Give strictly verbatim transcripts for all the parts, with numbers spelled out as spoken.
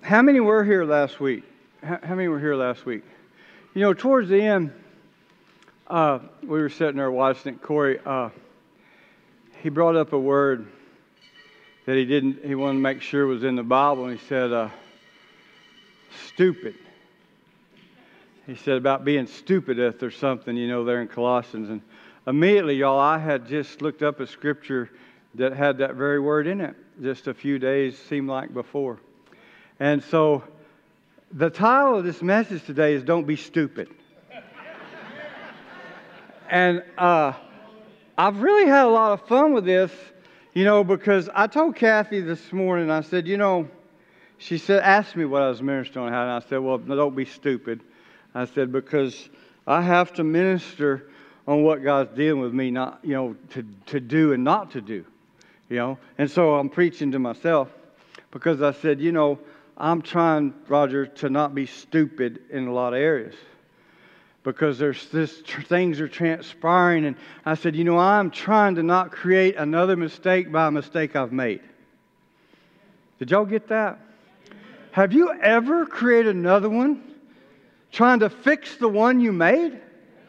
How many were here last week? How, how many were here last week? You know, towards the end, uh, we were sitting there watching it. Corey, uh, he brought up a word that he didn't, he wanted to make sure was in the Bible, and he said, uh, stupid. He said about being stupideth or something, you know, there in Colossians. And immediately, y'all, I had just looked up a scripture that had that very word in it just a few days, seemed like before. And so the title of this message today is Don't Be Stupid. And uh, I've really had a lot of fun with this, you know, because I told Kathy this morning, I said, you know, she said, asked me what I was ministering on, and I said, well, no, don't be stupid. I said, because I have to minister on what God's dealing with me, not, you know, to, to do and not to do, you know. And so I'm preaching to myself because I said, you know, I'm trying, Roger, to not be stupid in a lot of areas because there's this things are transpiring. And I said, you know, I'm trying to not create another mistake by a mistake I've made. Did y'all get that? Have you ever created another one trying to fix the one you made?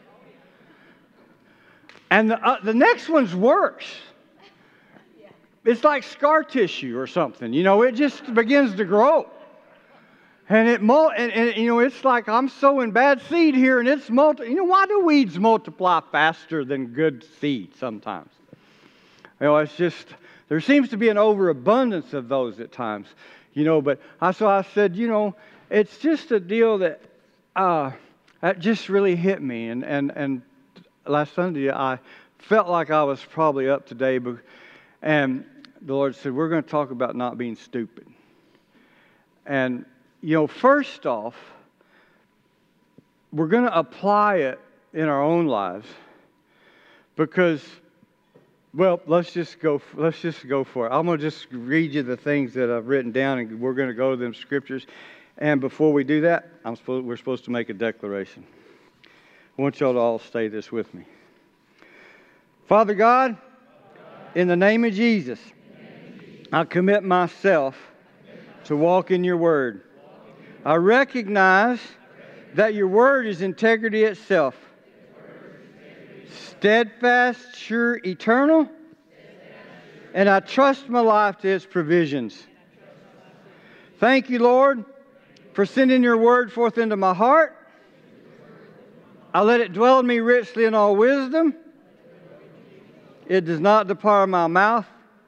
And the, uh, the next one's worse. It's like scar tissue or something. You know, it just begins to grow. And it, mul- and, and you know, it's like I'm sowing bad seed here and it's multi. You know, why do weeds multiply faster than good seed sometimes? You know, it's just, there seems to be an overabundance of those at times. You know, but I, so I said, you know, it's just a deal that, uh, that just really hit me. And, and, and last Sunday, I felt like I was probably up today. But, and the Lord said, we're going to talk about not being stupid. And, you know, first off, we're going to apply it in our own lives because, well, let's just go. Let's just go for it. I'm going to just read you the things that I've written down, and we're going to go to them scriptures. And before we do that, I'm supposed, we're supposed to make a declaration. I want y'all to all say this with me. Father God, in the name of Jesus, I commit myself to walk in your word. I recognize that your word is integrity itself. Steadfast, sure, eternal, and I trust my life to its provisions. Thank you, Lord, for sending your word forth into my heart. I let it dwell in me richly in all wisdom. It does not depart my mouth.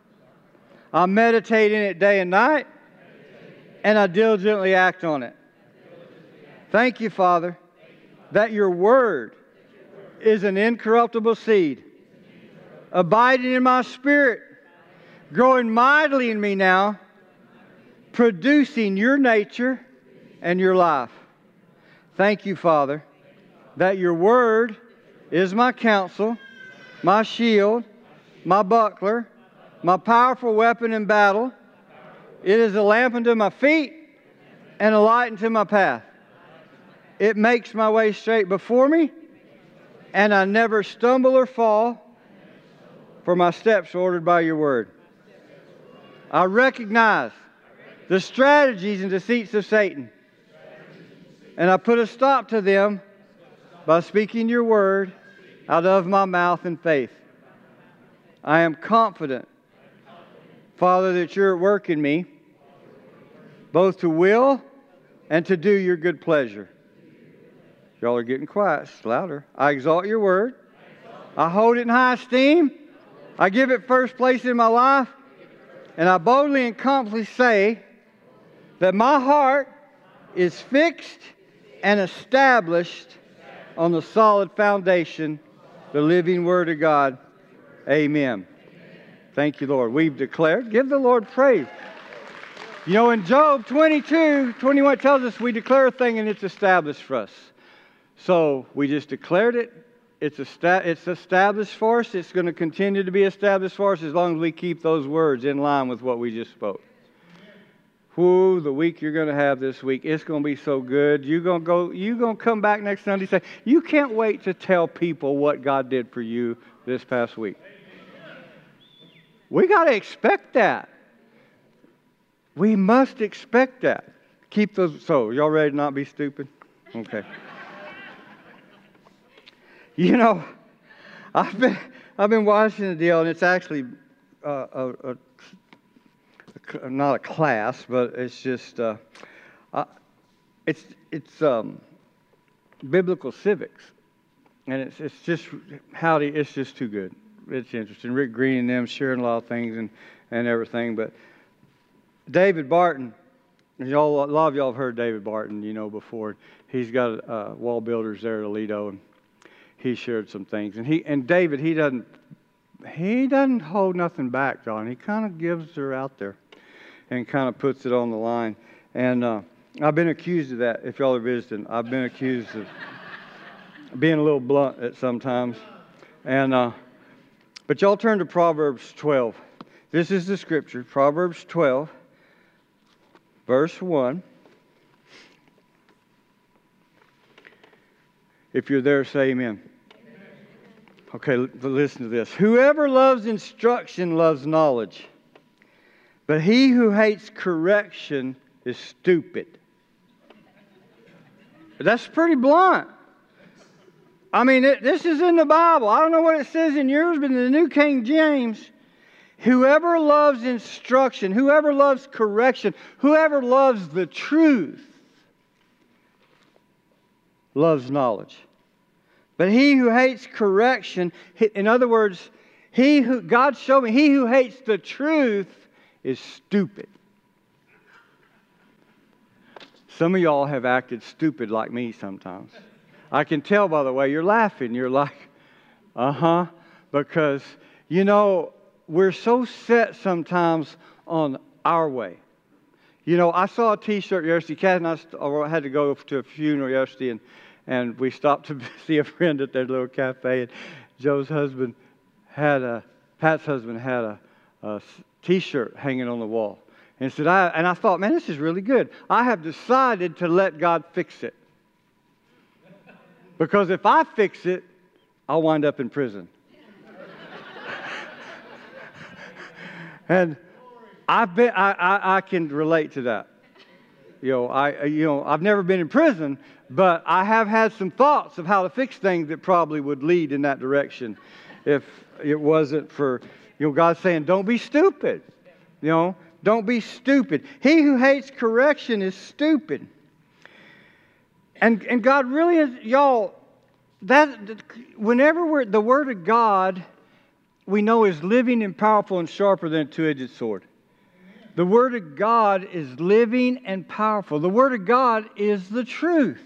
I meditate in it day and night, and I diligently act on it. Thank you, Father, that your word is an incorruptible seed, abiding in my spirit, growing mightily in me now, producing your nature and your life. Thank you, Father, that your word is my counsel, my shield, my buckler, my powerful weapon in battle. It is a lamp unto my feet and a light unto my path. It makes my way straight before me, and I never stumble or fall, for my steps are ordered by your word. I recognize the strategies and deceits of Satan, and I put a stop to them by speaking your word out of my mouth in faith. I am confident, Father, that you're at work in me, both to will and to do your good pleasure. Y'all are getting quiet. It's louder. I exalt your word. I hold it in high esteem. I give it first place in my life. And I boldly and confidently say that my heart is fixed and established on the solid foundation, the living word of God. Amen. Thank you, Lord. We've declared. Give the Lord praise. You know, in Job twenty-two, twenty-one, it tells us we declare a thing and it's established for us. So we just declared it. It's, esta- it's established for us. It's going to continue to be established for us as long as we keep those words in line with what we just spoke. Whoo, the week you're going to have this week, it's going to be so good. You're going to go, you're going to come back next Sunday and say, you can't wait to tell people what God did for you this past week. We got to expect that. We must expect that. keep those. So, y'all ready to not be stupid? Okay. You know, I've been I've been watching the deal, and it's actually uh, a, a, a not a class, but it's just uh, uh, it's it's um, biblical civics, and it's it's just howdy. It's just too good. It's interesting. Rick Green and them sharing a lot of things and, and everything, but David Barton. Y'all, a lot of y'all have heard David Barton, you know, before. He's got uh, Wall Builders there at Aledo, and he shared some things. And he and David, he doesn't he doesn't hold nothing back, John. He kind of gives her out there and kind of puts it on the line. And uh, I've been accused of that. If y'all are visiting, I've been accused of being a little blunt at sometimes. And uh, but y'all turn to Proverbs twelve. This is the scripture, Proverbs twelve. Verse one. If you're there, say amen. Amen. Okay, l- listen to this. Whoever loves instruction loves knowledge, but he who hates correction is stupid. That's pretty blunt. I mean, it, this is in the Bible. I don't know what it says in yours, but in the New King James, whoever loves instruction, whoever loves correction, whoever loves the truth, loves knowledge. But he who hates correction, in other words, he who, God showed me, he who hates the truth is stupid. Some of y'all have acted stupid like me sometimes. I can tell by the way you're laughing. You're like, uh-huh, because, you know, we're so set sometimes on our way. You know, I saw a T-shirt yesterday. Kat and I st- I had to go to a funeral yesterday, and, and we stopped to see a friend at their little cafe. And Joe's husband had a, Pat's husband had a, a T-shirt hanging on the wall. And said, I, and I thought, man, this is really good. I have decided to let God fix it. Because if I fix it, I'll wind up in prison. And I've been, I, I, I can relate to that. You know, I, you know, I've never been in prison, but I have had some thoughts of how to fix things that probably would lead in that direction if it wasn't for, you know, God saying, don't be stupid. You know, don't be stupid. He who hates correction is stupid. And and God really is, y'all, that whenever we're, the Word of God, we know is living and powerful and sharper than a two-edged sword. The Word of God is living and powerful. The Word of God is the truth.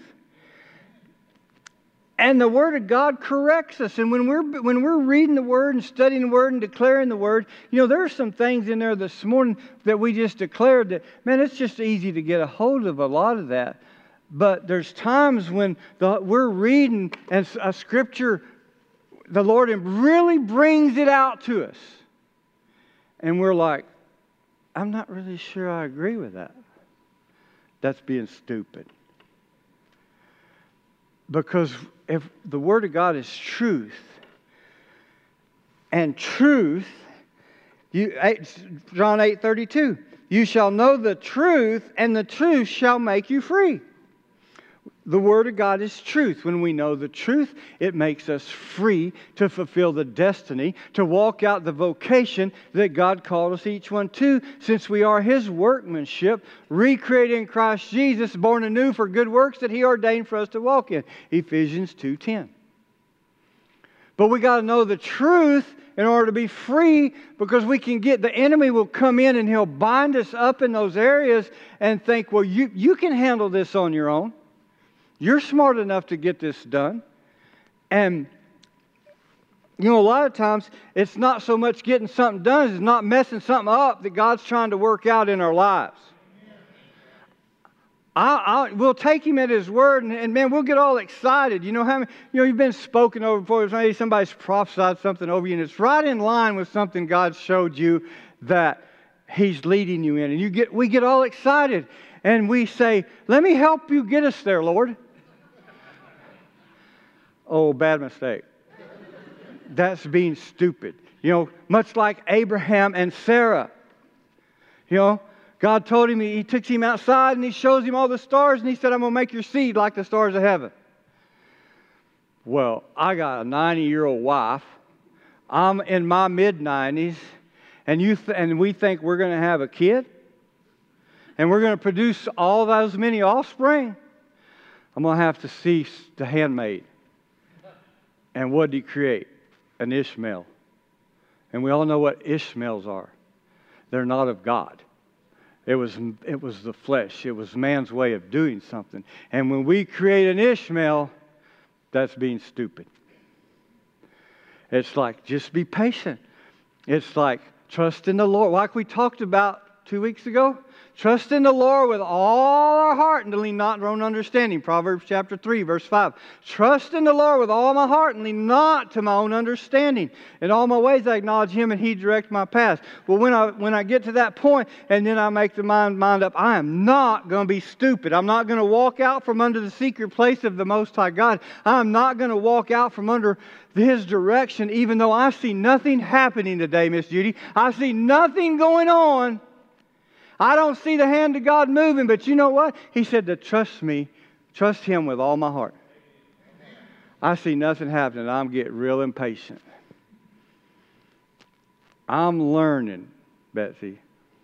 And the Word of God corrects us. And when we're when we're reading the Word and studying the Word and declaring the Word, you know, there are some things in there this morning that we just declared that, man, it's just easy to get a hold of a lot of that. But there's times when the, we're reading and a Scripture, the Lord really brings it out to us. And we're like, I'm not really sure I agree with that. That's being stupid. Because if the Word of God is truth, and truth, you, John eight thirty-two, you shall know the truth, and the truth shall make you free. The Word of God is truth. When we know the truth, it makes us free to fulfill the destiny, to walk out the vocation that God called us each one to, since we are His workmanship, recreated in Christ Jesus, born anew for good works that He ordained for us to walk in. Ephesians two ten. But we got to know the truth in order to be free, because we can get, the enemy will come in and he'll bind us up in those areas and think, well, you, you can handle this on your own. You're smart enough to get this done. And, you know, a lot of times it's not so much getting something done, it's not messing something up that God's trying to work out in our lives. I, I, we'll take Him at His word, and, and man, we'll get all excited. You know how many, you know, you've been spoken over before. Maybe somebody's prophesied something over you, and it's right in line with something God showed you that He's leading you in. And you get, we get all excited, and we say, let me help you get us there, Lord. Oh, bad mistake. That's being stupid. You know, much like Abraham and Sarah. You know, God told him, he took him outside and he shows him all the stars and he said, I'm going to make your seed like the stars of heaven. Well, I got a ninety-year-old wife. I'm in my mid-nineties, and you th- and we think we're going to have a kid? And we're going to produce all those many offspring? I'm going to have to cease the handmaid. And what did he create? An Ishmael. And we all know what Ishmaels are. They're not of God. It was, it was the flesh. It was man's way of doing something. And when we create an Ishmael, that's being stupid. It's like, just be patient. It's like, trust in the Lord. Like we talked about two weeks ago. Trust in the Lord with all our heart and to lean not on our own understanding. Proverbs chapter three, verse five. Trust in the Lord with all my heart and lean not to my own understanding. In all my ways I acknowledge Him and He directs my path. Well, when I when I get to that point and then I make the mind, mind up, I am not going to be stupid. I'm not going to walk out from under the secret place of the Most High God. I'm not going to walk out from under His direction even though I see nothing happening today, Miss Judy. I see nothing going on. I don't see the hand of God moving, but you know what? He said to trust me, trust Him with all my heart. I see nothing happening. I'm getting real impatient. I'm learning, Betsy.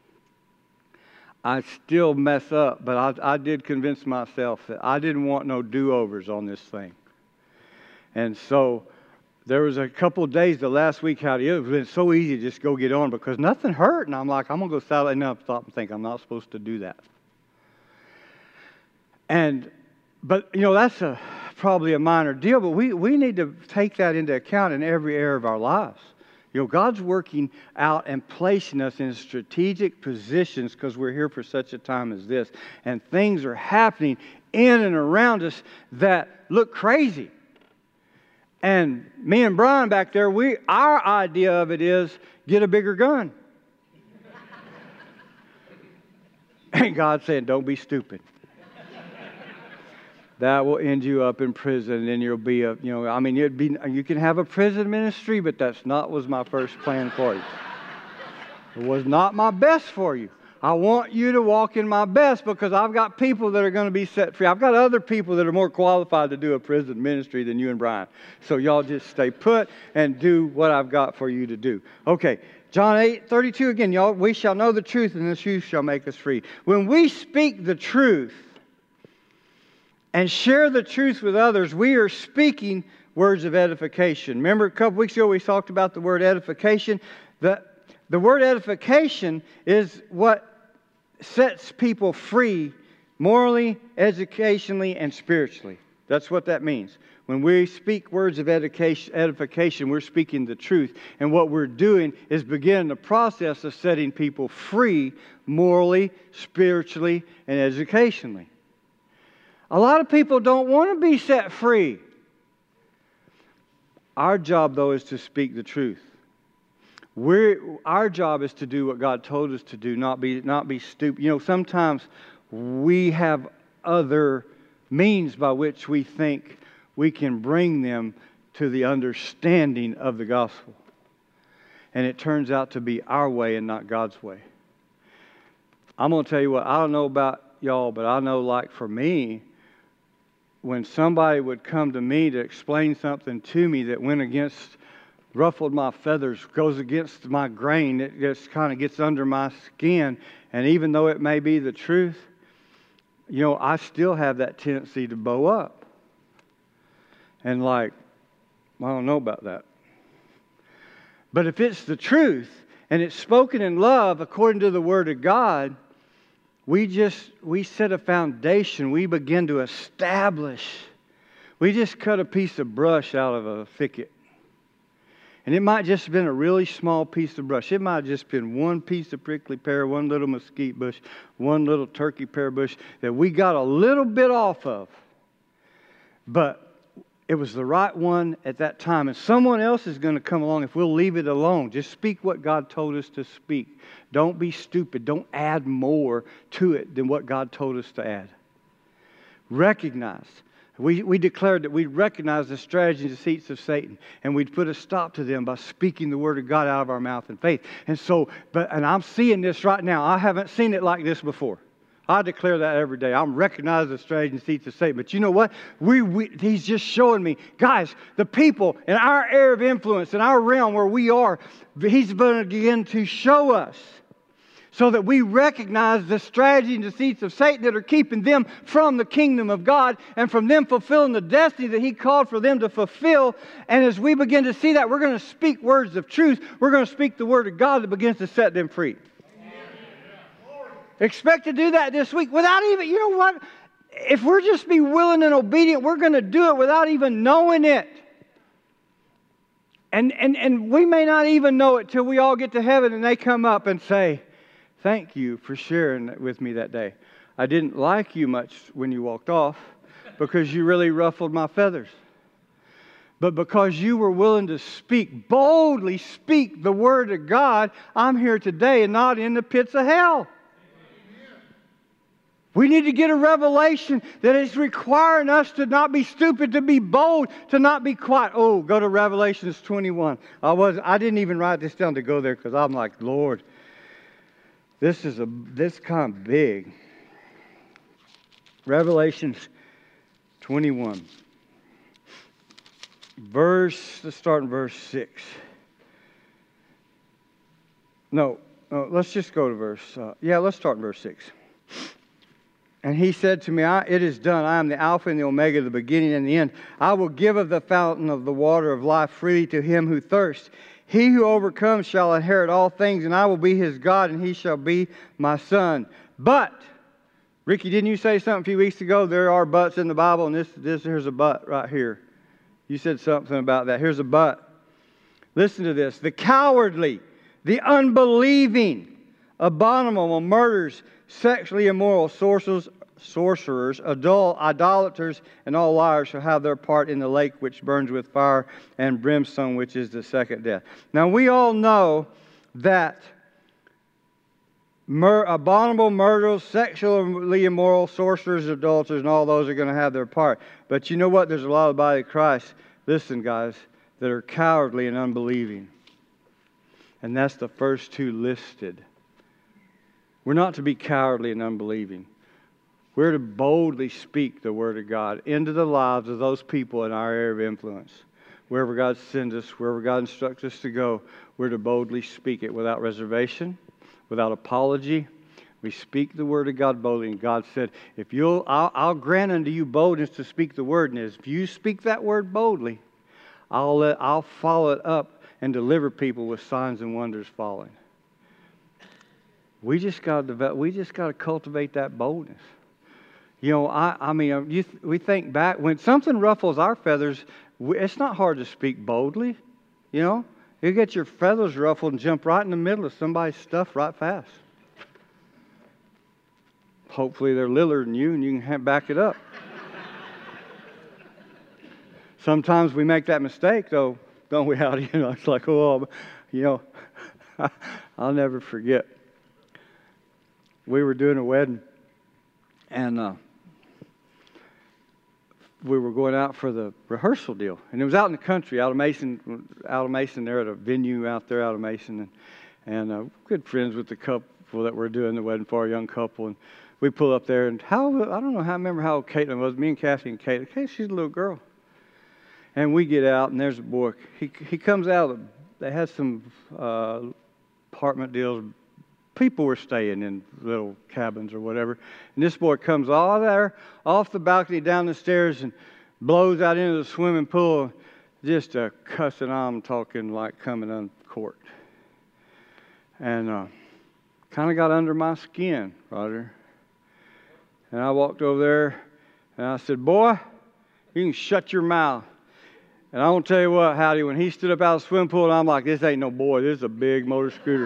I still mess up, but I, I did convince myself that I didn't want no do-overs on this thing. And so there was a couple of days the last week how it was been so easy to just go get on because nothing hurt. And I'm like, I'm going to go silent enough, stop and think I'm not supposed to do that. And, but, you know, that's a probably a minor deal, but we, we need to take that into account in every area of our lives. You know, God's working out and placing us in strategic positions because we're here for such a time as this. And things are happening in and around us that look crazy. And me and Brian back there, we our idea of it is get a bigger gun. And God's saying, don't be stupid. That will end you up in prison, and then you'll be a, you know, I mean, you'd be, you can have a prison ministry, but that's not was my first plan for you. It was not my best for you. I want you to walk in my best because I've got people that are going to be set free. I've got other people that are more qualified to do a prison ministry than you and Brian. So y'all just stay put and do what I've got for you to do. Okay, John eight thirty-two again, y'all. We shall know the truth and the truth shall make us free. When we speak the truth and share the truth with others, we are speaking words of edification. Remember a couple weeks ago we talked about the word edification? The, the word edification is what sets people free morally, educationally, and spiritually. That's what that means. When we speak words of education, edification, we're speaking the truth. And what we're doing is beginning the process of setting people free morally, spiritually, and educationally. A lot of people don't want to be set free. Our job, though, is to speak the truth. We're, our job is to do what God told us to do, not be not be stupid. You know, sometimes we have other means by which we think we can bring them to the understanding of the gospel. And it turns out to be our way and not God's way. I'm going to tell you what, I don't know about y'all, but I know like for me, when somebody would come to me to explain something to me that went against ruffled my feathers, goes against my grain, it just kind of gets under my skin. And even though it may be the truth, you know, I still have that tendency to bow up. And like, I don't know about that. But if it's the truth, and it's spoken in love according to the Word of God, we just, we set a foundation. We begin to establish. We just cut a piece of brush out of a thicket. And it might just have been a really small piece of brush. It might have just been one piece of prickly pear, one little mesquite bush, one little turkey pear bush that we got a little bit off of. But it was the right one at that time. And someone else is going to come along if we'll leave it alone. Just speak what God told us to speak. Don't be stupid. Don't add more to it than what God told us to add. Recognize We, we declared that we'd recognize the strategies and deceits of Satan, and we'd put a stop to them by speaking the word of God out of our mouth in faith. And so, but and I'm seeing this right now. I haven't seen it like this before. I declare that every day. I'm recognizing the strategies and deceits of Satan. But you know what? We, we he's just showing me, guys, the people in our area of influence, in our realm where we are, he's going to begin to show us, so that we recognize the strategy and deceits of Satan that are keeping them from the kingdom of God and from them fulfilling the destiny that He called for them to fulfill. And as we begin to see that, we're going to speak words of truth. We're going to speak the word of God that begins to set them free. Amen. Expect to do that this week without even, you know what? If we're just be willing and obedient, we're going to do it without even knowing it. And, and, and we may not even know it till we all get to heaven and they come up and say, thank you for sharing with me that day. I didn't like you much when you walked off because you really ruffled my feathers. But because you were willing to speak, boldly speak the word of God, I'm here today and not in the pits of hell. We need to get a revelation that is requiring us to not be stupid, to be bold, to not be quiet. Oh, go to Revelations twenty-one. I was I didn't even write this down to go there because I'm like, Lord, This is a this kind of big. Revelations twenty-one. Verse, let's start in verse six. No, no let's just go to verse, uh, yeah, let's start in verse six. And he said to me, I, it is done. I am the Alpha and the Omega, the beginning and the end. I will give of the fountain of the water of life freely to him who thirsts. He who overcomes shall inherit all things, and I will be his God, and he shall be my son. But, Ricky, didn't you say something a few weeks ago? There are buts in the Bible, and this, this here's a but right here. You said something about that. Here's a but. Listen to this. The cowardly, the unbelieving, abominable, murderers, sexually immoral, sorcerers, sorcerers, adult, idolaters, and all liars shall have their part in the lake which burns with fire and brimstone, which is the second death. Now we all know that mur- abominable, murderers, sexually immoral, sorcerers, adulterers, and all those are going to have their part. But you know what? There's a lot of the body of Christ, listen guys, that are cowardly and unbelieving. And that's the first two listed. We're not to be cowardly and unbelieving. We're to boldly speak the Word of God into the lives of those people in our area of influence. Wherever God sends us, wherever God instructs us to go, we're to boldly speak it without reservation, without apology. We speak the Word of God boldly. And God said, if you'll, I'll, I'll grant unto you boldness to speak the Word. And if you speak that Word boldly, I'll, let, I'll follow it up and deliver people with signs and wonders following. We just got to develop, we just got to cultivate that boldness. You know, I, I mean, you th- we think back when something ruffles our feathers. We, it's not hard to speak boldly. You know, you get your feathers ruffled and jump right in the middle of somebody's stuff right fast. Hopefully, they're littler than you, and you can back it up. Sometimes we make that mistake, though, don't we? Howdy, you know, it's like, oh, you know, I'll never forget. We were doing a wedding, and uh, we were going out for the rehearsal deal. And it was out in the country, out of Mason, out of Mason. They're at a venue out there out of Mason. And, and uh, good friends with the couple that we're doing the wedding for, a young couple. And we pull up there, and how, I don't know how, I remember how old Caitlin was. Me and Kathy and Caitlin. Hey, she's a little girl. And we get out, and there's a boy. He, he comes out, of, they had some uh, apartment deals. People were staying in little cabins or whatever. And this boy comes all there, off the balcony, down the stairs, and blows out into the swimming pool. Just a cussing, I'm talking like coming uncorked. And uh, kind of got under my skin, Roger. And I walked over there, and I said, boy, you can shut your mouth. And I won't tell you what, Howdy, when he stood up out of the swimming pool, I'm like, this ain't no boy, this is a big motor scooter.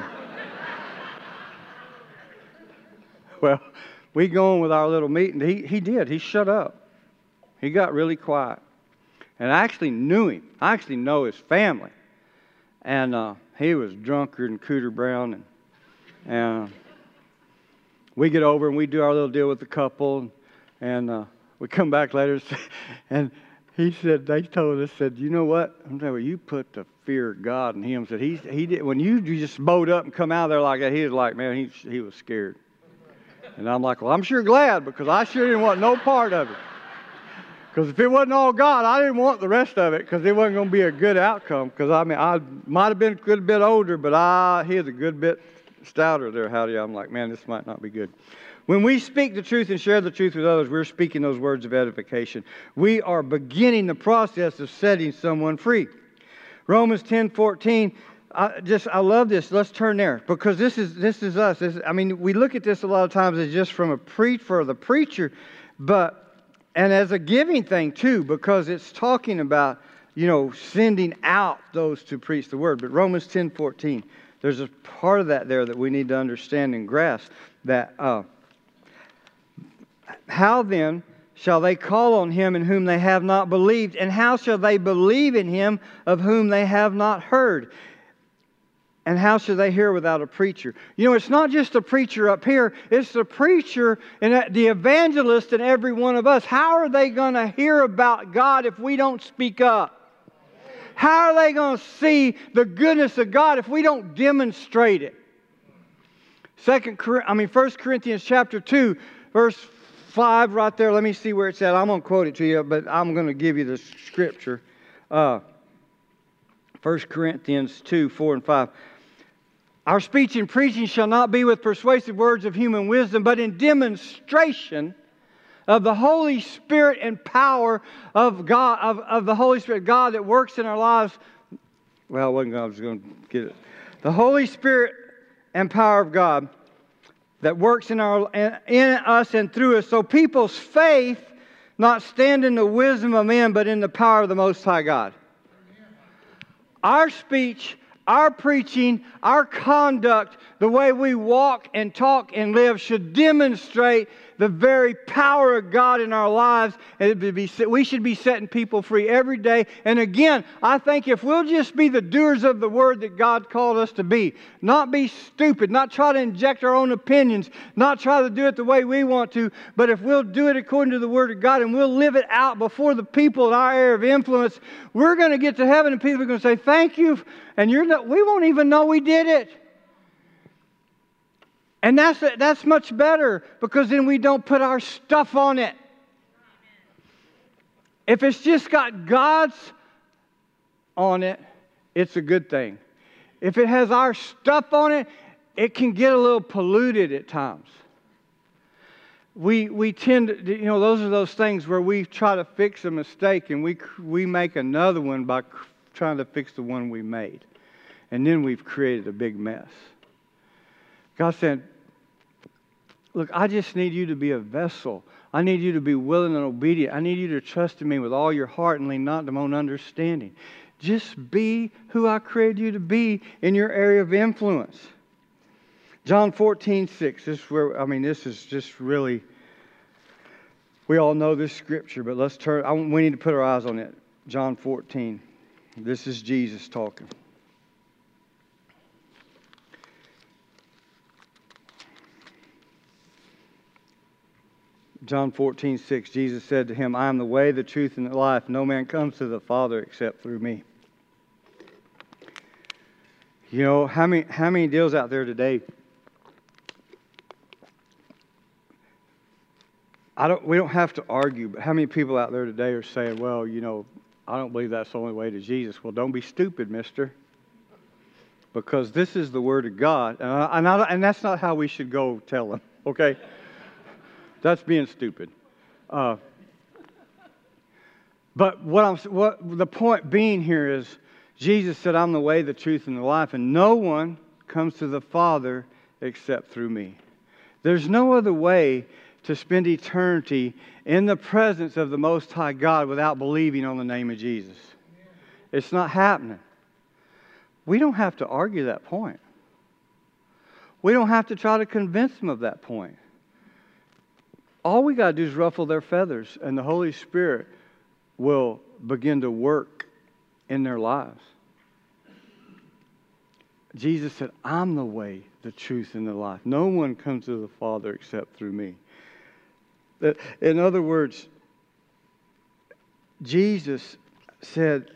Well, we go on with our little meeting. He he did. He shut up. He got really quiet. And I actually knew him. I actually know his family. And uh, he was drunker than Cooter Brown. And, and uh, we get over and we do our little deal with the couple. And uh, we come back later, and he said, they told us, said, you know what? I'm telling you, you put the fear of God in him. Said, he, he did, when you just bowed up and come out of there like that, he was like, man, he, he was scared. And I'm like, well, I'm sure glad, because I sure didn't want no part of it. Because if it wasn't all God, I didn't want the rest of it, because it wasn't going to be a good outcome. Because, I mean, I might have been a good bit older, but I, he was a good bit stouter there, Howdy. I'm like, man, this might not be good. When we speak the truth and share the truth with others, we're speaking those words of edification. We are beginning the process of setting someone free. Romans ten fourteen, I just I love this. Let's turn there, because this is this is us. This, I mean, we look at this a lot of times as just from a preach for the preacher, but and as a giving thing too, because it's talking about, you know, sending out those to preach the word. But Romans ten fourteen, there's a part of that there that we need to understand and grasp. That uh, how then shall they call on him in whom they have not believed? And how shall they believe in him of whom they have not heard? And how shall they hear without a preacher? You know, it's not just the preacher up here. It's the preacher and the evangelist in every one of us. How are they going to hear about God if we don't speak up? How are they going to see the goodness of God if we don't demonstrate it? Second, I mean, First Corinthians chapter two, verse five right there. Let me see where it's at. I'm going to quote it to you, but I'm going to give you the scripture. Uh, First Corinthians two, four and five. Our speech and preaching shall not be with persuasive words of human wisdom, but in demonstration of the Holy Spirit and power of God, of, of the Holy Spirit, God that works in our lives. Well, I wasn't going, I was going to get it. The Holy Spirit and power of God that works in our in us and through us, so people's faith not stand in the wisdom of men, but in the power of the Most High God. Our speech, our preaching, our conduct, the way we walk and talk and live should demonstrate the very power of God in our lives. And be, we should be setting people free every day. And again, I think if we'll just be the doers of the word that God called us to be, not be stupid, not try to inject our own opinions, not try to do it the way we want to, but if we'll do it according to the word of God and we'll live it out before the people in our area of influence, we're going to get to heaven and people are going to say, thank you. And you're not, we won't even know we did it. And that's, that's much better, because then we don't put our stuff on it. If it's just got God's on it, it's a good thing. If it has our stuff on it, it can get a little polluted at times. We we tend to, you know, those are those things where we try to fix a mistake and we we make another one by trying to fix the one we made. And then we've created a big mess. God said, look, I just need you to be a vessel. I need you to be willing and obedient. I need you to trust in me with all your heart and lean not to my own understanding. Just be who I created you to be in your area of influence. John fourteen, six. This is where, I mean, this is just really, we all know this scripture, but let's turn, I, we need to put our eyes on it. John fourteen. This is Jesus talking. John fourteen, six, Jesus said to him, I am the way, the truth, and the life. No man comes to the Father except through me. You know, how many, how many deals out there today, I don't, we don't have to argue, but how many people out there today are saying, well, you know, I don't believe that's the only way to Jesus. Well, don't be stupid, mister. Because this is the Word of God. And, I, and, I, and that's not how we should go tell them, okay? That's being stupid. Uh, but what I'm, what the point being here is, Jesus said, I'm the way, the truth, and the life, and no one comes to the Father except through me. There's no other way to spend eternity in the presence of the Most High God without believing on the name of Jesus. It's not happening. We don't have to argue that point. We don't have to try to convince them of that point. All we got to do is ruffle their feathers, and the Holy Spirit will begin to work in their lives. Jesus said, I'm the way, the truth, and the life. No one comes to the Father except through me. In other words, Jesus said,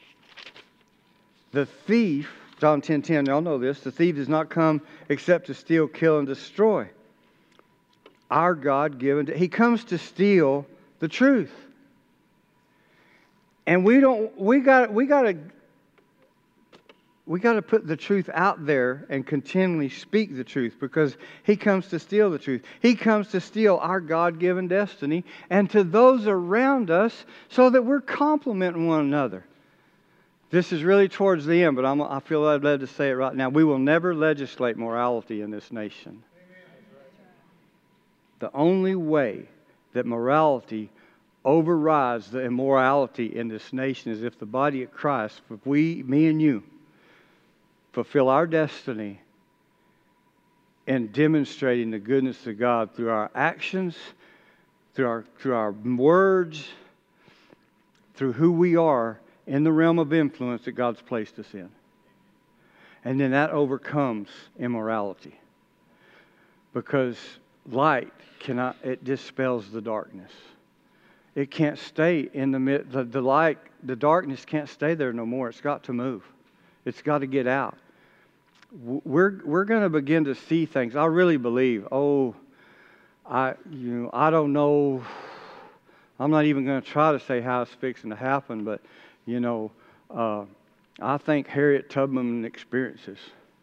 the thief, John ten ten, y'all know this, the thief does not come except to steal, kill, and destroy. Our God given, to, He comes to steal the truth. And we don't, we got, we got to, we got to put the truth out there and continually speak the truth, because He comes to steal the truth. He comes to steal our God-given destiny and to those around us, so that we're complementing one another. This is really towards the end, but I'm, I feel I'm led to say it right now. We will never legislate morality in this nation. The only way that morality overrides the immorality in this nation is if the body of Christ, if we, me and you, fulfill our destiny in demonstrating the goodness of God through our actions, through our, through our words, through who we are in the realm of influence that God's placed us in. And then that overcomes immorality. Because light cannot, it dispels the darkness. It can't stay in the mid, the, the light, the darkness can't stay there no more. It's got to move. It's got to get out. We're we're going to begin to see things. I really believe. Oh, I you know I don't know. I'm not even going to try to say how it's fixing to happen, but you know, uh, I think Harriet Tubman experiences,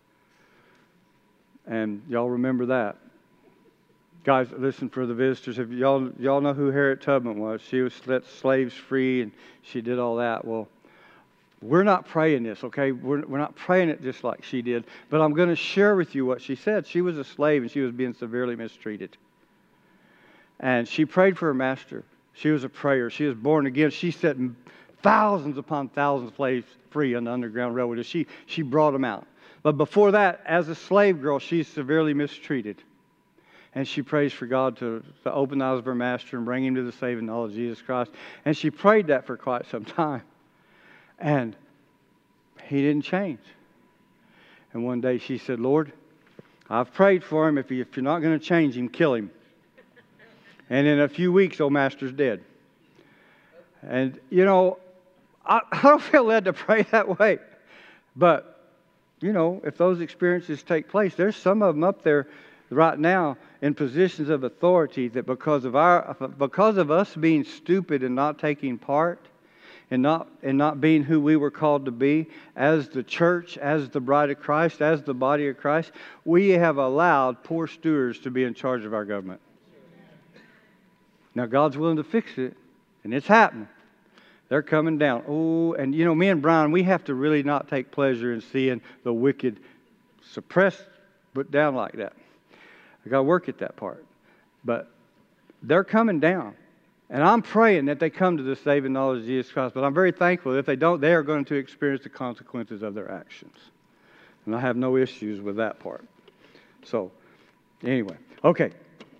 and y'all remember that. Guys, listen, for the visitors, if y'all y'all know who Harriet Tubman was. She was set slaves free, and she did all that. Well, we're not praying this, okay? We're we're not praying it just like she did. But I'm going to share with you what she said. She was a slave, and she was being severely mistreated. And she prayed for her master. She was a prayer. She was born again. She set thousands upon thousands of slaves free on the Underground Railroad. She she brought them out. But before that, as a slave girl, she's severely mistreated. And she prays for God to, to open the eyes of her master and bring him to the saving knowledge of Jesus Christ. And she prayed that for quite some time. And he didn't change. And one day she said, Lord, I've prayed for him. If, he, if you're not going to change him, kill him. And in a few weeks, old master's dead. And, you know, I, I don't feel led to pray that way. But, you know, if those experiences take place, there's some of them up there right now in positions of authority that because of our because of us being stupid and not taking part and not and not being who we were called to be as the church, as the bride of Christ, as the body of Christ, we have allowed poor stewards to be in charge of our government. Now God's willing to fix it, and it's happening. They're coming down. Oh, and you know, me and Brian, we have to really not take pleasure in seeing the wicked suppressed, put down like that. I got to work at that part. But they're coming down. And I'm praying that they come to the saving knowledge of Jesus Christ. But I'm very thankful that if they don't, they are going to experience the consequences of their actions. And I have no issues with that part. So, anyway. Okay.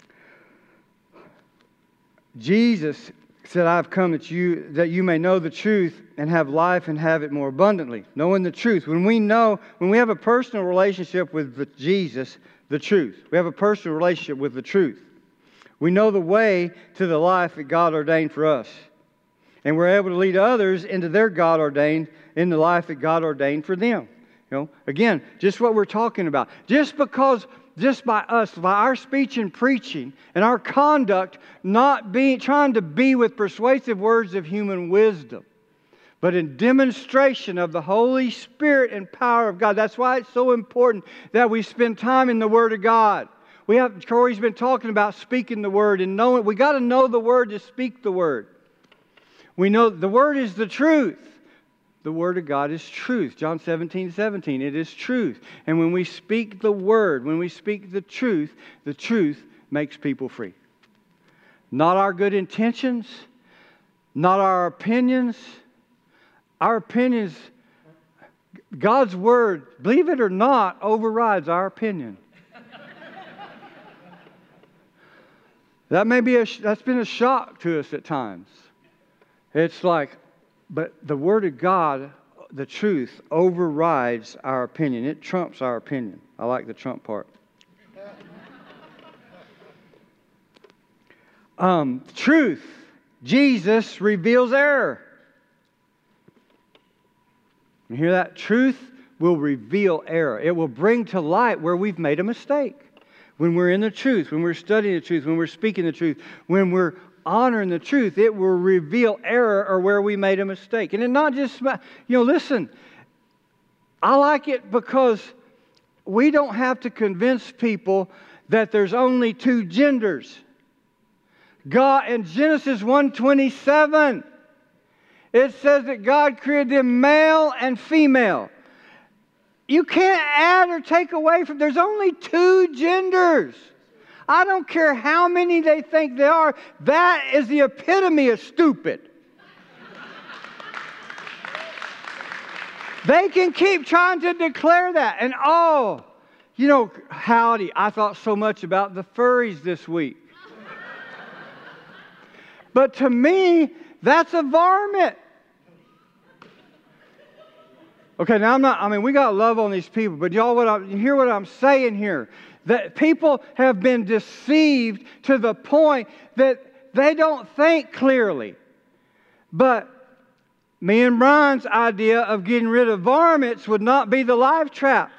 Jesus said, I've come that you that you may know the truth and have life and have it more abundantly. Knowing the truth. When we know, when we have a personal relationship with the Jesus, the truth. We have a personal relationship with the truth. We know the way to the life that God ordained for us. And we're able to lead others into their God ordained, in the life that God ordained for them. You know, again, just what we're talking about. Just because, just by us, by our speech and preaching and our conduct, not being, trying to be with persuasive words of human wisdom, but in demonstration of the Holy Spirit and power of God. That's why it's so important that we spend time in the Word of God. We have, Corey's been talking about speaking the Word and knowing. We got to know the Word to speak the Word. We know the Word is the truth. The Word of God is truth. John seventeen seventeen, it is truth. And when we speak the Word, when we speak the truth, the truth makes people free. Not our good intentions, not our opinions. Our opinions, God's Word, believe it or not, overrides our opinion. That may be a, that's been a shock to us at times. It's like, but the Word of God, the truth, overrides our opinion. It trumps our opinion. I like the trump part. Um, truth Jesus reveals error. You hear that? Truth will reveal error. It will bring to light where we've made a mistake. When we're in the truth, when we're studying the truth, when we're speaking the truth, when we're honoring the truth, it will reveal error or where we made a mistake. And it's not just, you know, listen, I like it because we don't have to convince people that there's only two genders. God, in Genesis one twenty-seven, it says that God created them male and female. You can't add or take away from, there's only two genders. I don't care how many they think they are. That is the epitome of stupid. They can keep trying to declare that. And oh, you know, howdy, I thought so much about the furries this week. But to me, that's a varmint. Okay, now I'm not, I mean, we got to love on these people, but y'all, what I, you hear what I'm saying here? That people have been deceived to the point that they don't think clearly. But me and Brian's idea of getting rid of varmints would not be the live trap.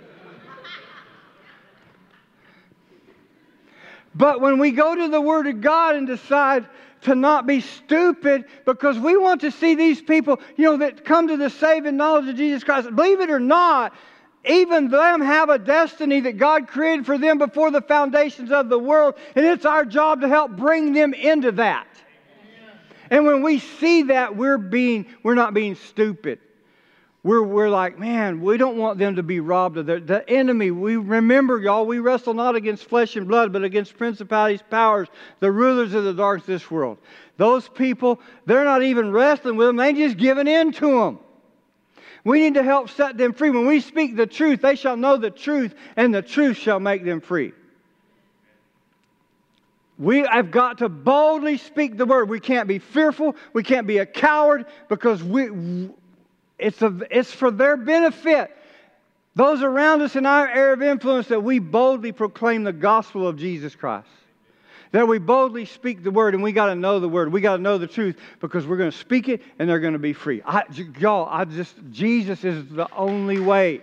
But when we go to the Word of God and decide to not be stupid, because we want to see these people, you know, that come to the saving knowledge of Jesus Christ, believe it or not, even them have a destiny that God created for them before the foundations of the world, and it's our job to help bring them into that. And when we see that, we're being, we're not being stupid. We're, we're like, man, we don't want them to be robbed of their, the enemy. We remember, y'all, we wrestle not against flesh and blood, but against principalities, powers, the rulers of the darkness of this world. Those people, they're not even wrestling with them. They're just giving in to them. We need to help set them free. When we speak the truth, they shall know the truth, and the truth shall make them free. We have got to boldly speak the word. We can't be fearful. We can't be a coward, because we... It's, a, it's for their benefit, those around us in our area of influence, that we boldly proclaim the gospel of Jesus Christ. That we boldly speak the word, and we got to know the word. We got to know the truth, because we're going to speak it and they're going to be free. I, y'all, I just, Jesus is the only way.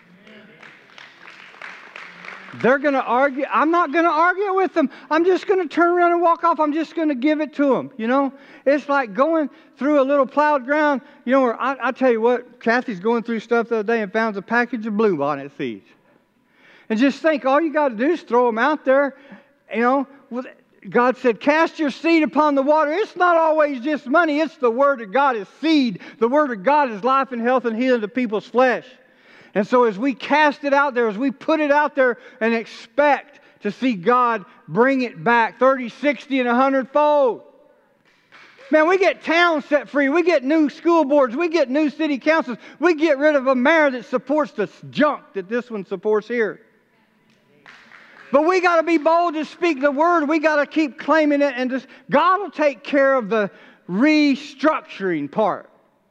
They're going to argue. I'm not going to argue with them. I'm just going to turn around and walk off. I'm just going to give it to them. You know, it's like going through a little plowed ground. You know, where I, I tell you what, Kathy's going through stuff the other day and found a package of bluebonnet seeds. And just think, all you got to do is throw them out there. You know, God said, cast your seed upon the water. It's not always just money. It's the Word of God is seed. The Word of God is life and health and healing to people's flesh. And so as we cast it out there, as we put it out there and expect to see God bring it back thirty, sixty, and a hundred fold. Man, we get towns set free. We get new school boards. We get new city councils. We get rid of a mayor that supports the junk that this one supports here. But we got to be bold to speak the word. We got to keep claiming it. And just, God will take care of the restructuring part.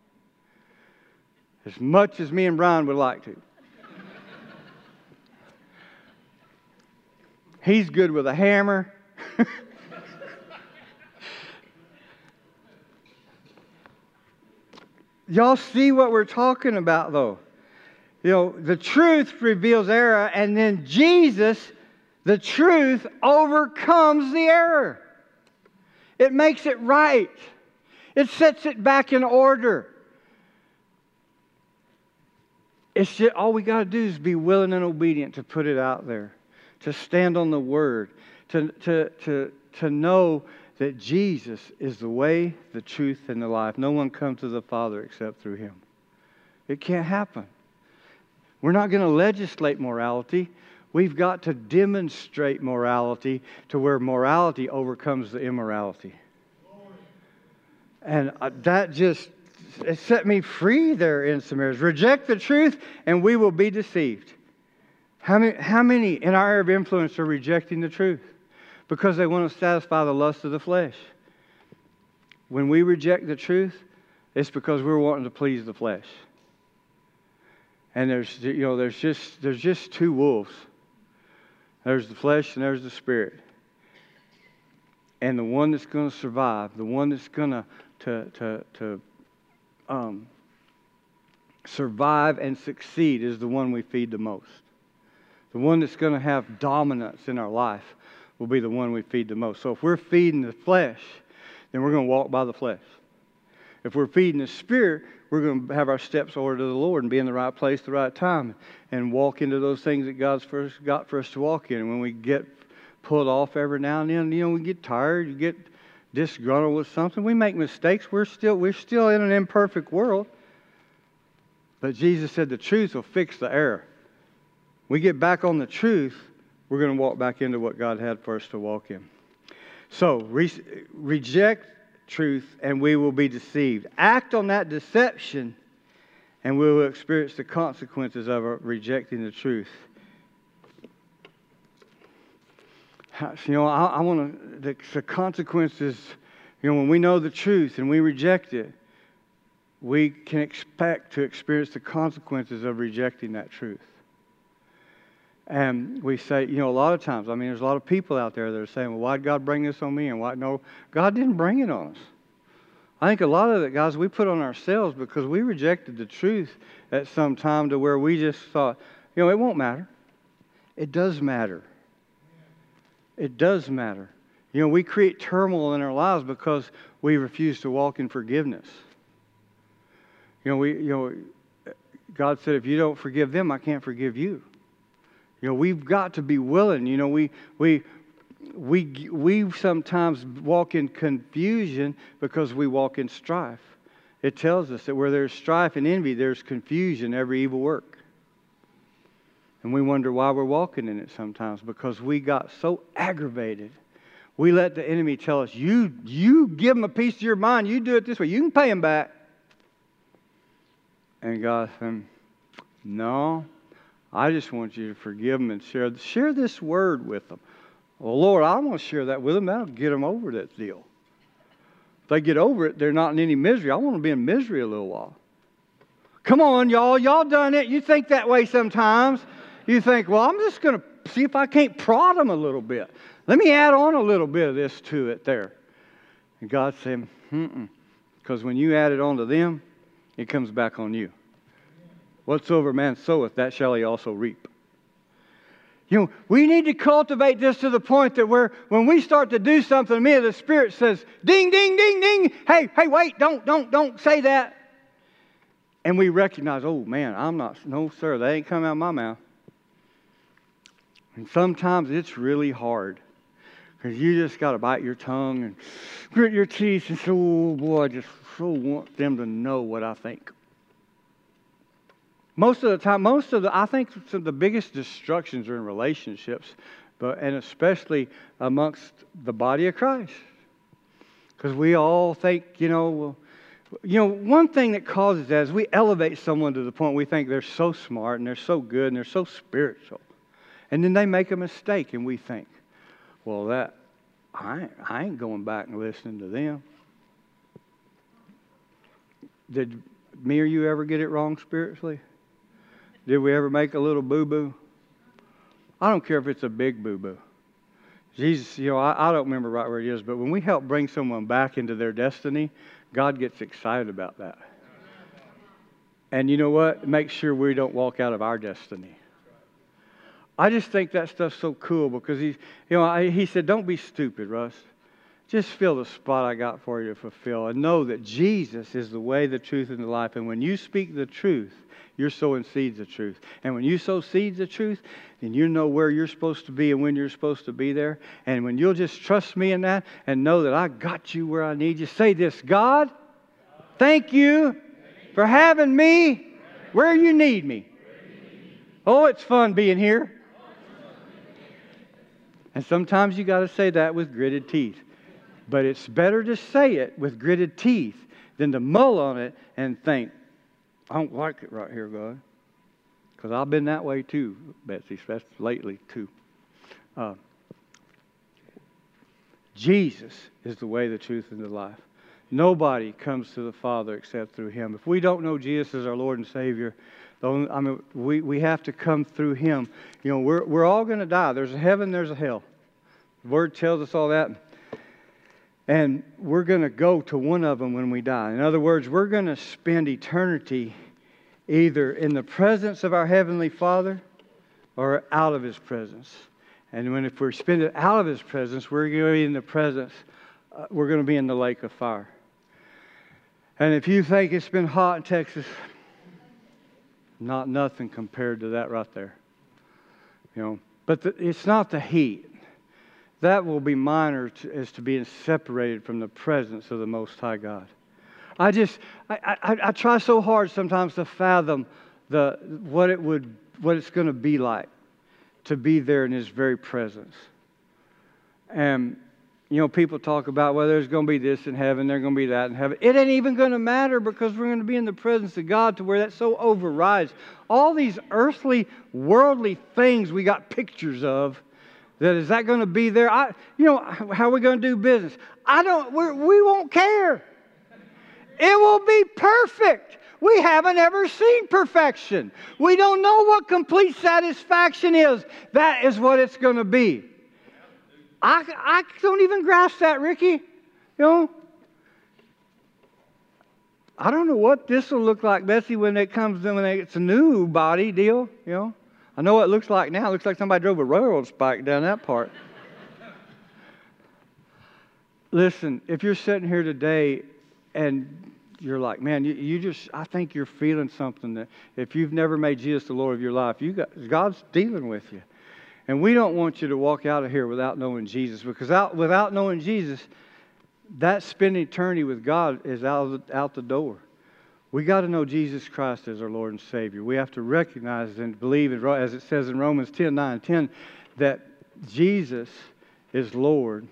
As much as me and Brian would like to. He's good with a hammer. Y'all see what we're talking about, though. You know, the truth reveals error, and then Jesus, the truth, overcomes the error. It makes it right. It sets it back in order. It's just, all we got to do is be willing and obedient to put it out there, to stand on the Word, to, to, to, to know that Jesus is the way, the truth, and the life. No one comes to the Father except through Him. It can't happen. We're not going to legislate morality. We've got to demonstrate morality to where morality overcomes the immorality. And that just... it set me free there in some areas. Reject the truth and we will be deceived. How many, how many in our area of influence are rejecting the truth? Because they want to satisfy the lust of the flesh. When we reject the truth, it's because we're wanting to please the flesh. And there's, you know, there's just, there's just two wolves. There's the flesh and there's the spirit. And the one that's going to survive, the one that's going to to to to um, survive and succeed is the one we feed the most. The one that's going to have dominance in our life will be the one we feed the most. So if we're feeding the flesh, then we're going to walk by the flesh. If we're feeding the Spirit, we're going to have our steps ordered to the Lord and be in the right place at the right time and walk into those things that God's first got for us to walk in. And when we get pulled off every now and then, you know, we get tired, you get disgruntled with something. We make mistakes. We're still we're still in an imperfect world. But Jesus said the truth will fix the error. We get back on the truth, we're going to walk back into what God had for us to walk in. So, re- reject truth and we will be deceived. Act on that deception and we will experience the consequences of rejecting the truth. You know, I, I want to, the, the consequences, you know, when we know the truth and we reject it, we can expect to experience the consequences of rejecting that truth. And we say, you know, a lot of times, I mean, there's a lot of people out there that are saying, well, why did God bring this on me? And why? No, God didn't bring it on us. I think a lot of it, guys, we put on ourselves because we rejected the truth at some time to where we just thought, you know, it won't matter. It does matter. It does matter. You know, we create turmoil in our lives because we refuse to walk in forgiveness. You know, we, you know, God said, if you don't forgive them, I can't forgive you. You know, we've got to be willing. You know, we we we we sometimes walk in confusion because we walk in strife. It tells us that where there's strife and envy, there's confusion, every evil work. And we wonder why we're walking in it sometimes, because we got so aggravated. We let the enemy tell us, you, you give them a piece of your mind, you do it this way, you can pay them back. And God said, no, I just want you to forgive them and share, share this word with them. Well, Lord, I want to share that with them. That'll get them over that deal. If they get over it, they're not in any misery. I want to be in misery a little while. Come on, y'all. Y'all done it. You think that way sometimes. You think, well, I'm just going to see if I can't prod them a little bit. Let me add on a little bit of this to it there. And God said, mm-mm. Because when you add it on to them, it comes back on you. Whatsoever man soweth, that shall he also reap. You know, we need to cultivate this to the point that where when we start to do something to me, the Spirit says, ding, ding, ding, ding. Hey, hey, wait, don't, don't, don't say that. And we recognize, oh man, I'm not, no sir, that ain't coming out of my mouth. And sometimes it's really hard. Because you just got to bite your tongue and grit your teeth and say, oh boy, I just so want them to know what I think. Most of the time, most of the, I think some of the biggest destructions are in relationships, but and especially amongst the body of Christ. Because we all think, you know, well, you know, one thing that causes that is we elevate someone to the point we think they're so smart and they're so good and they're so spiritual. And then they make a mistake and we think, well, that, I ain't, I ain't going back and listening to them. Did me or you ever get it wrong spiritually? Did we ever make a little boo-boo? I don't care if it's a big boo-boo. Jesus, you know, I, I don't remember right where it is, but when we help bring someone back into their destiny, God gets excited about that. And you know what? Make sure we don't walk out of our destiny. I just think that stuff's so cool because he's, you know, I, he said, don't be stupid, Russ. Just fill the spot I got for you to fulfill and know that Jesus is the way, the truth, and the life. And when you speak the truth, you're sowing seeds of truth. And when you sow seeds of truth, then you know where you're supposed to be and when you're supposed to be there. And when you'll just trust me in that and know that I got you where I need you, say this, God, thank you for having me where you need me. Oh, it's fun being here. And sometimes you got to say that with gritted teeth. But it's better to say it with gritted teeth than to mull on it and think, I don't like it right here, God. Because I've been that way too, Betsy, that's lately too. Uh, Jesus is the way, the truth, and the life. Nobody comes to the Father except through Him. If we don't know Jesus as our Lord and Savior, the only, I mean, we, we have to come through Him. You know, we're, we're all going to die. There's a heaven, there's a hell. The Word tells us all that. And we're going to go to one of them when we die. In other words, we're going to spend eternity either in the presence of our Heavenly Father or out of His presence. And when if we spend it out of His presence, we're going to be in the presence, uh, we're going to be in the lake of fire. And if you think it's been hot in Texas, not nothing compared to that right there. You know, but the, it's not the heat. That will be minor to, as to being separated from the presence of the Most High God. I just, I, I, I try so hard sometimes to fathom the what it would, what it's going to be like to be there in His very presence. And you know, people talk about, well, there's going to be this in heaven, there's going to be that in heaven. It ain't even going to matter because we're going to be in the presence of God to where that so overrides all these earthly, worldly things we got pictures of. That is that going to be there? I, you know, how are we going to do business? I don't. We're, we won't care. It will be perfect. We haven't ever seen perfection. We don't know what complete satisfaction is. That is what it's going to be. I, I don't even grasp that, Ricky. You know, I don't know what this will look like, Bessie, when it comes in, when it's a new body deal. You know. I know what it looks like now. It looks like somebody drove a railroad spike down that part. Listen, if you're sitting here today and you're like, man, you, you just, I think you're feeling something that if you've never made Jesus the Lord of your life, you got, God's dealing with you. And we don't want you to walk out of here without knowing Jesus, because out, without knowing Jesus, that spending eternity with God is out, out the door. We got to know Jesus Christ as our Lord and Savior. We have to recognize and believe, as it says in Romans ten, nine and ten, that Jesus is Lord.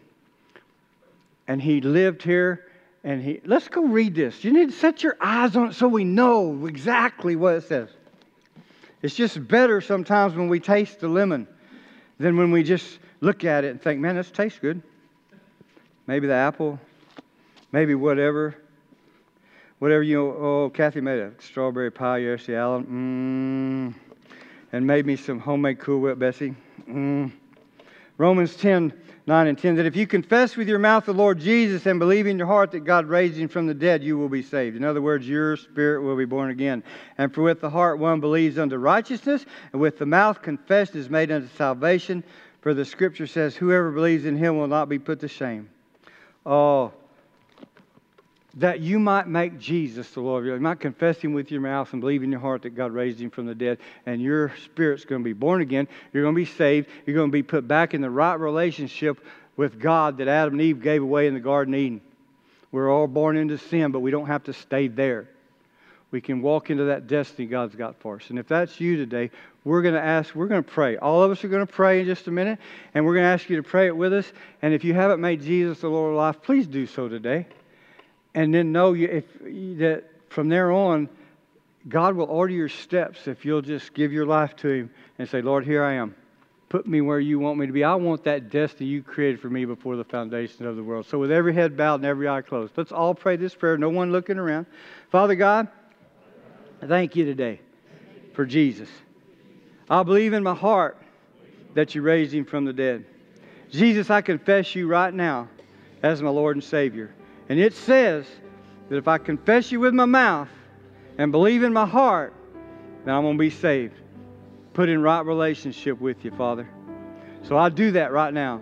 And He lived here, and He... Let's go read this. You need to set your eyes on it so we know exactly what it says. It's just better sometimes when we taste the lemon than when we just look at it and think, man, this tastes good. Maybe the apple, maybe whatever. Whatever you know, oh, Kathy made a strawberry pie yesterday, Alan. Mmm. And made me some homemade Cool Whip, Bessie. Mmm. Romans ten, nine and ten, that if you confess with your mouth the Lord Jesus and believe in your heart that God raised Him from the dead, you will be saved. In other words, your spirit will be born again. And for with the heart one believes unto righteousness, and with the mouth confession is made unto salvation. For the Scripture says, whoever believes in Him will not be put to shame. Oh, that you might make Jesus the Lord. You might confess Him with your mouth and believe in your heart that God raised Him from the dead. And your spirit's going to be born again. You're going to be saved. You're going to be put back in the right relationship with God that Adam and Eve gave away in the Garden of Eden. We're all born into sin, but we don't have to stay there. We can walk into that destiny God's got for us. And if that's you today, we're going to ask, we're going to pray. All of us are going to pray in just a minute. And we're going to ask you to pray it with us. And if you haven't made Jesus the Lord of life, please do so today. And then know you, if, that from there on, God will order your steps if you'll just give your life to Him and say, Lord, here I am. Put me where you want me to be. I want that destiny you created for me before the foundation of the world. So with every head bowed and every eye closed, let's all pray this prayer, no one looking around. Father God, I thank you today for Jesus. I believe in my heart that you raised Him from the dead. Jesus, I confess you right now as my Lord and Savior. And it says that if I confess you with my mouth and believe in my heart, then I'm going to be saved. Put in right relationship with you, Father. So I do that right now.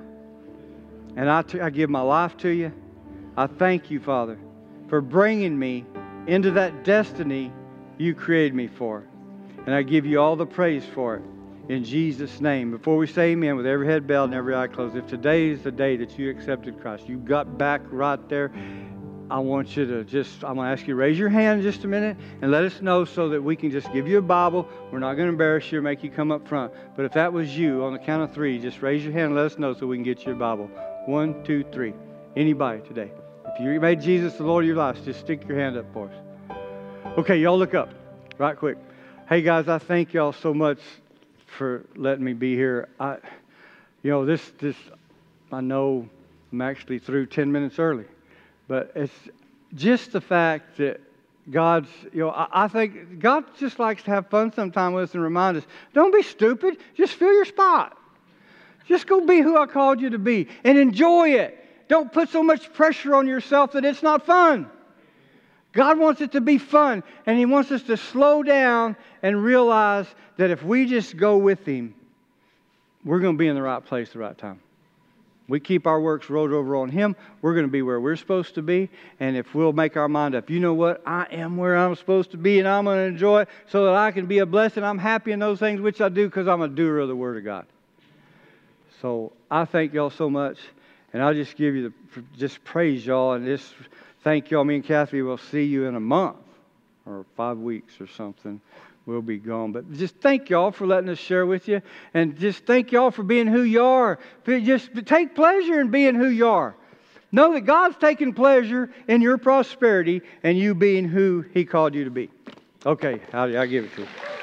And I, t- I give my life to you. I thank you, Father, for bringing me into that destiny you created me for. And I give you all the praise for it. In Jesus' name. Before we say amen, with every head bowed and every eye closed, if today is the day that you accepted Christ, you got back right there, I want you to just, I'm going to ask you to raise your hand in just a minute and let us know so that we can just give you a Bible. We're not going to embarrass you or make you come up front. But if that was you, on the count of three, just raise your hand and let us know so we can get you a Bible. One, two, three. Anybody today. If you made Jesus the Lord of your life, just stick your hand up for us. Okay, y'all look up right quick. Hey guys, I thank y'all so much for letting me be here. I, you know, this, this, I know I'm actually through ten minutes early, but it's just the fact that God's, you know, I, I think God just likes to have fun sometime with us and remind us, don't be stupid, just fill your spot. Just go be who I called you to be and enjoy it. Don't put so much pressure on yourself that it's not fun. God wants it to be fun, and He wants us to slow down and realize that if we just go with Him, we're going to be in the right place at the right time. We keep our works rolled over on Him, we're going to be where we're supposed to be. And if we'll make our mind up, you know what? I am where I'm supposed to be, and I'm going to enjoy it so that I can be a blessing. I'm happy in those things which I do because I'm a doer of the Word of God. So I thank y'all so much, and I'll just give you the, just praise y'all, and just thank y'all. Me and Kathy will see you in a month or five weeks or something. We'll be gone. But just thank y'all for letting us share with you. And just thank y'all for being who you are. Just take pleasure in being who you are. Know that God's taking pleasure in your prosperity and you being who He called you to be. Okay, I'll, I'll give it to you.